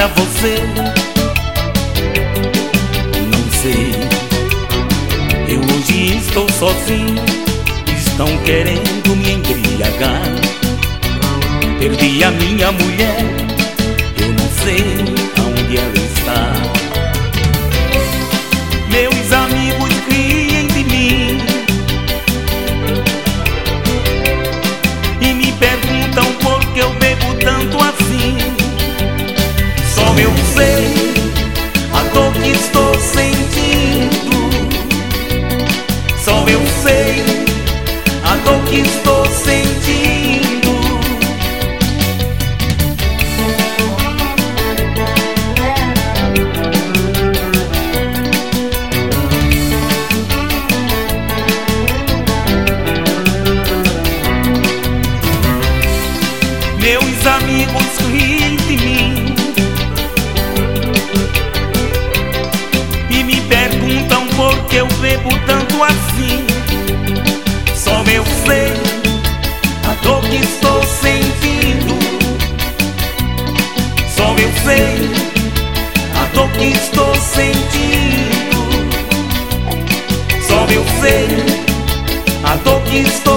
para você. Não sei, eu hoje estou sozinho, estão querendo me embriagar. Perdi a minha mulher, eu não sei aonde ela está. Meus amigos riem de mim e me perguntam por que eu bebo tanto assim. Só eu sei a dor que estou sentindo. Só eu sei a dor que estou sentindo. Meus amigos riem de mim e me perguntam por que eu bebo tanto assim. Só eu sei a dor que estou sentindo. Só eu sei a dor que estou sentindo. Só eu sei a dor que estou